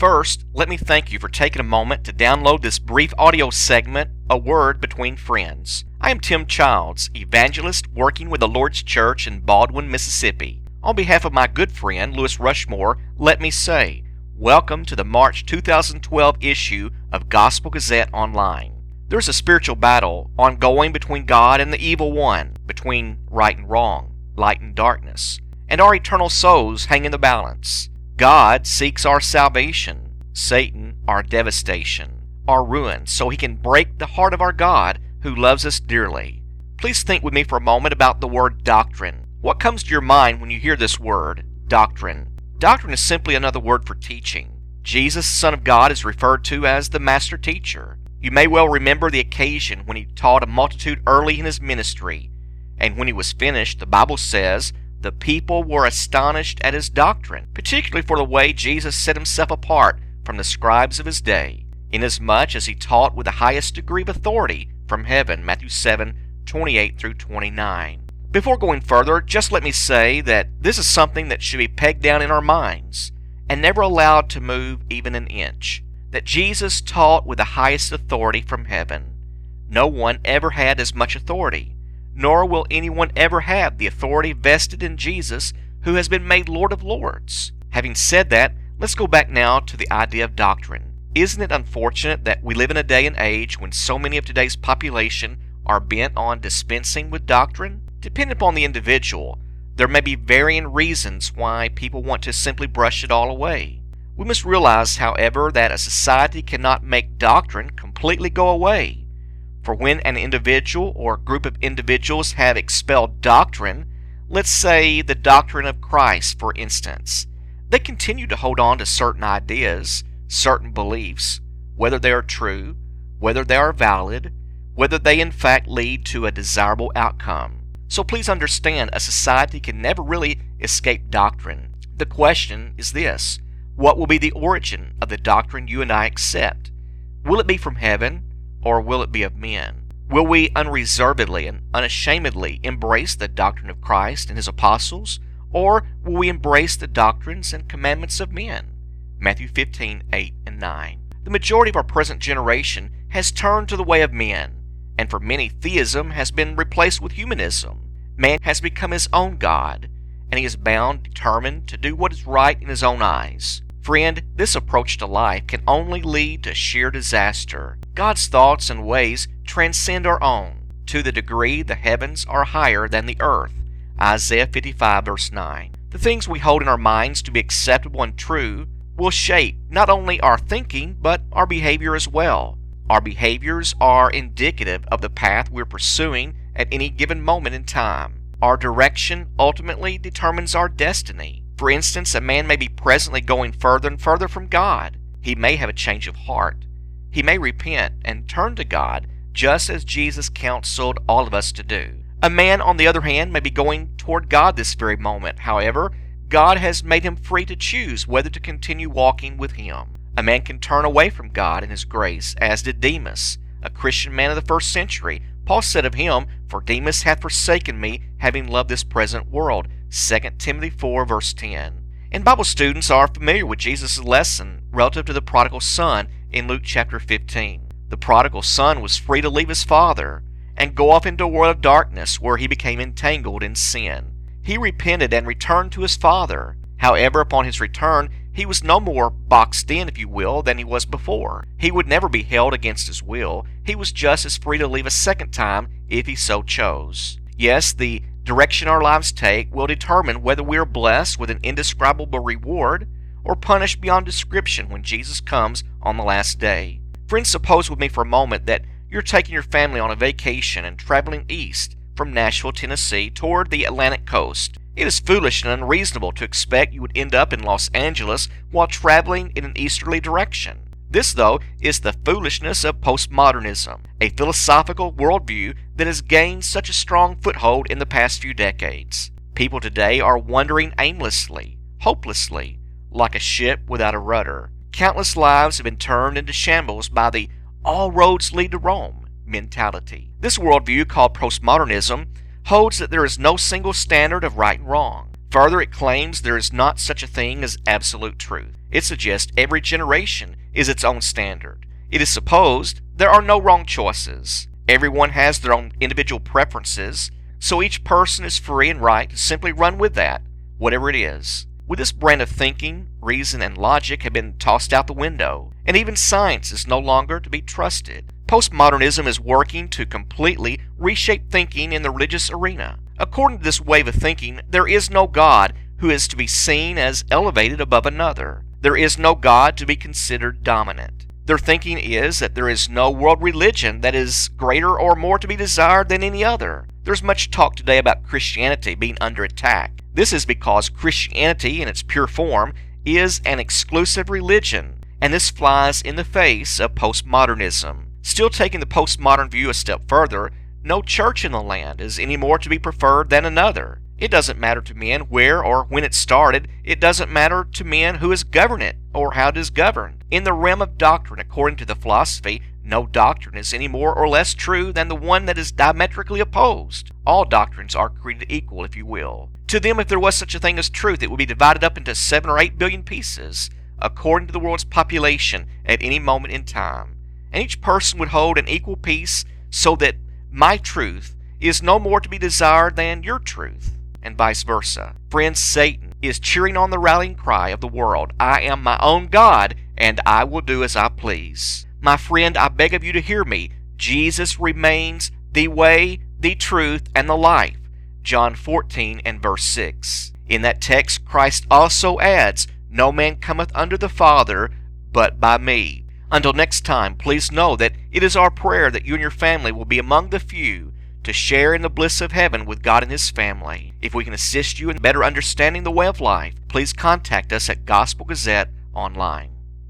First, let me thank you for taking a moment to download this brief audio segment, A Word Between Friends. I am Tim Childs, evangelist working with the Lord's Church in Baldwin, Mississippi. On behalf of my good friend, Louis Rushmore, let me say, welcome to the March 2012 issue of Gospel Gazette Online. There's a spiritual battle ongoing between God and the evil one, between right and wrong, light and darkness, and our eternal souls hang in the balance. God seeks our salvation, Satan our devastation, our ruin, so he can break the heart of our God who loves us dearly. Please think with me for a moment about the word doctrine. What comes to your mind when you hear this word, doctrine? Doctrine is simply another word for teaching. Jesus, the Son of God, is referred to as the Master Teacher. You may well remember the occasion when he taught a multitude early in his ministry, and when he was finished, the Bible says, the people were astonished at his doctrine, particularly for the way Jesus set himself apart from the scribes of his day, inasmuch as he taught with the highest degree of authority from heaven, Matthew 7:28 through 29. Before going further, just let me say that this is something that should be pegged down in our minds and never allowed to move even an inch, that Jesus taught with the highest authority from heaven. No one ever had as much authority, nor will anyone ever have the authority vested in Jesus, who has been made Lord of Lords. Having said that, let's go back now to the idea of doctrine. Isn't it unfortunate that we live in a day and age when so many of today's population are bent on dispensing with doctrine? Depending upon the individual, there may be varying reasons why people want to simply brush it all away. We must realize, however, that a society cannot make doctrine completely go away. For when an individual or group of individuals have expelled doctrine, let's say the doctrine of Christ, for instance, they continue to hold on to certain ideas, certain beliefs, whether they are true, whether they are valid, whether they in fact lead to a desirable outcome. So please understand, a society can never really escape doctrine. The question is this: what will be the origin of the doctrine you and I accept? Will it be from heaven, or will it be of men? Will we unreservedly and unashamedly embrace the doctrine of Christ and his apostles, or will we embrace the doctrines and commandments of men? Matthew 15:8 and 9. The majority of our present generation has turned to the way of men, and for many, theism has been replaced with humanism. Man has become his own God, and he is bound, determined to do what is right in his own eyes. Friend, this approach to life can only lead to sheer disaster. God's thoughts and ways transcend our own, to the degree the heavens are higher than the earth. Isaiah 55 verse 9. The things we hold in our minds to be acceptable and true will shape not only our thinking, but our behavior as well. Our behaviors are indicative of the path we're pursuing at any given moment in time. Our direction ultimately determines our destiny. For instance, a man may be presently going further and further from God. He may have a change of heart. He may repent and turn to God, just as Jesus counseled all of us to do. A man, on the other hand, may be going toward God this very moment. However, God has made him free to choose whether to continue walking with him. A man can turn away from God and his grace, as did Demas, a Christian man of the first century. Paul said of him, "For Demas hath forsaken me, having loved this present world." 2 Timothy 4 verse 10. And Bible students are familiar with Jesus' lesson relative to the prodigal son in Luke chapter 15. The prodigal son was free to leave his father and go off into a world of darkness where he became entangled in sin. He repented and returned to his father. However, upon his return, he was no more boxed in, if you will, than he was before. He would never be held against his will. He was just as free to leave a second time if he so chose. Yes, the direction our lives take will determine whether we are blessed with an indescribable reward or punished beyond description when Jesus comes on the last day. Friends, suppose with me for a moment that you're taking your family on a vacation and traveling east from Nashville, Tennessee toward the Atlantic coast. It is foolish and unreasonable to expect you would end up in Los Angeles while traveling in an easterly direction. This, though, is the foolishness of postmodernism, a philosophical worldview that has gained such a strong foothold in the past few decades. People today are wandering aimlessly, hopelessly, like a ship without a rudder. Countless lives have been turned into shambles by the "all roads lead to Rome" mentality. This worldview, called postmodernism, holds that there is no single standard of right and wrong. Further, it claims there is not such a thing as absolute truth. It suggests every generation is its own standard. It is supposed there are no wrong choices. Everyone has their own individual preferences, so each person is free and right to simply run with that, whatever it is. With this brand of thinking, reason, and logic have been tossed out the window, and even science is no longer to be trusted. Postmodernism is working to completely reshape thinking in the religious arena. According to this wave of thinking, there is no God who is to be seen as elevated above another. There is no God to be considered dominant. Their thinking is that there is no world religion that is greater or more to be desired than any other. There's much talk today about Christianity being under attack. This is because Christianity, in its pure form, is an exclusive religion, and this flies in the face of postmodernism. Still taking the postmodern view a step further, no church in the land is any more to be preferred than another. It doesn't matter to men where or when it started. It doesn't matter to men who is governing it or how it is governed. In the realm of doctrine, according to the philosophy, no doctrine is any more or less true than the one that is diametrically opposed. All doctrines are created equal, if you will. To them, if there was such a thing as truth, it would be divided up into 7 or 8 billion pieces, according to the world's population at any moment in time. And each person would hold an equal piece, so that my truth is no more to be desired than your truth, and vice versa. Friends, Satan is cheering on the rallying cry of the world. I am my own God, and I will do as I please. My friend, I beg of you to hear me. Jesus remains the way, the truth, and the life. John 14 and verse 6. In that text, Christ also adds, no man cometh unto the Father but by me. Until next time, please know that it is our prayer that you and your family will be among the few to share in the bliss of heaven with God and His family. If we can assist you in better understanding the way of life, please contact us at Gospel Gazette Online.